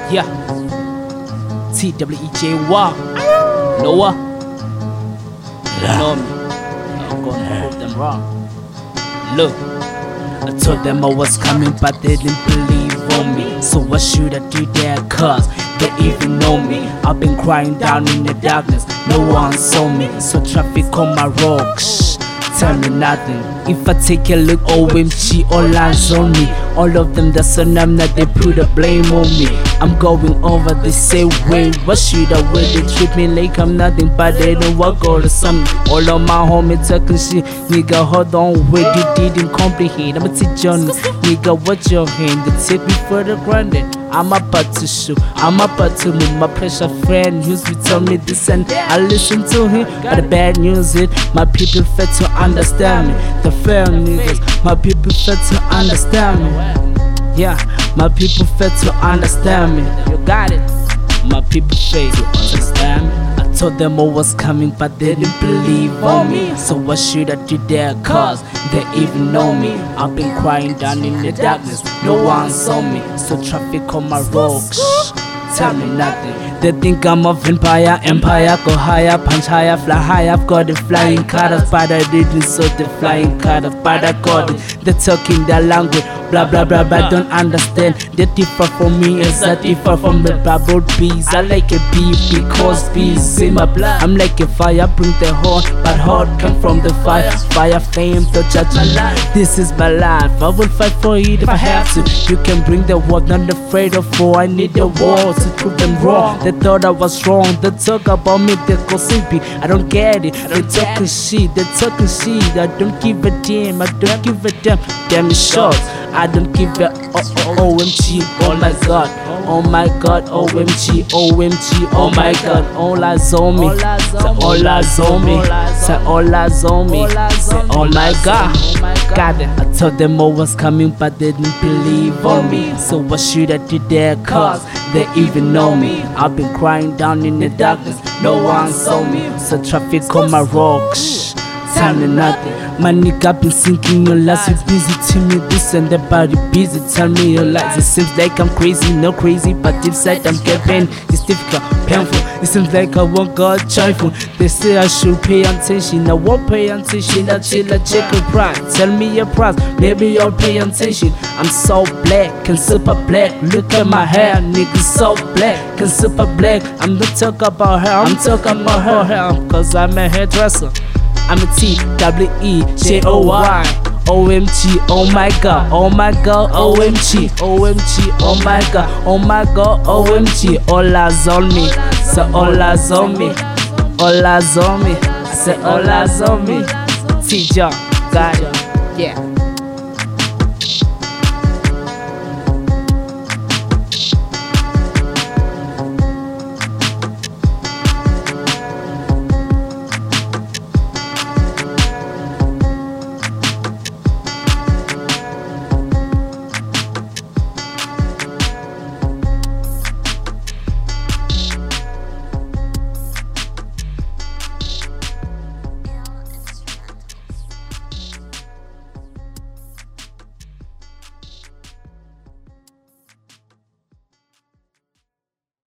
Yeah. TWEJY. Noah. You know me. I'm gonna prove them wrong. Look, I told them I was coming, but they didn't believe on me. So what should I do there? Cause they even know me. I've been crying down in the darkness, no one saw me. So traffic on my rock, shh, tell me nothing. If I take a look, OMG, all eyes on me. All of them, that's enough that they put the blame on me. I'm going over the same way. What should I wear? They treat me like I'm nothing, but they don't work all the something. All of my homies talking shit. Nigga, hold on, wait, you didn't comprehend. I'ma teach you, nigga, what's your hand? They take me for the granted. I'm about to shoot, I'm about to move. My pressure friend used to tell me this and I listen to him. But the bad news is my people fail to understand me. The fair niggas, my people fail to understand me. Yeah, my people fail to understand me. You got it. My people fail to understand me. I told them I was coming, but they didn't believe on me. So what should I do there? Cause they even know me. I've been crying down in the darkness, no one saw me. So traffic on my road, tell me nothing. They think I'm a vampire, empire, go higher, punch higher, fly higher. I've got the flying colors, but I didn't so the flying colors, but I got it. They're talking their language, blah blah blah, but don't understand. They differ from me as I differ from the bubble bees. I like a bee because bees in my blood. I'm like a fire, bring the horn, but heart come from the fire. Fire flame, the judge my life. This is my life, I will fight for it if I have to. You can bring the world, not afraid of war. I need the war to prove them wrong. They thought I was wrong, they talk about me, they go simply. I don't get it, they talking shit, they talking shit. I don't give a damn, I don't give a damn. Damn it short, I don't give a OMG, oh my god, oh my god, OMG, OMG, oh my god, all eyes on me, say all eyes on me, say all eyes on me, say oh my god, got it. I told them I was coming, but they didn't believe on me. So what should I do there? Cause they even know me. I've been crying down in the darkness, no one saw me. So traffic on my rocks, tell me nothing. My nigga been sinking your lies. You busy to me this and that, body busy. Tell me your lies. It seems like I'm crazy, not crazy, but inside I'm getting. It's difficult, painful. It seems like I won't got joyful. They say I should pay attention. I won't pay attention. I chill, I check your price. Tell me your price, maybe you'll pay attention. I'm so black and super black. Look at my hair, nigga, so black and super black. I'm not talking about her, I'm talking about her hair. Cause I'm a hairdresser. I'm a TWEJY. OMG, oh my god, oh my god, OMG, OMG, oh my god, oh my god, OMG. All eyes on me, say all eyes on me, all eyes on me, say all eyes on me. TJ, got it, yeah.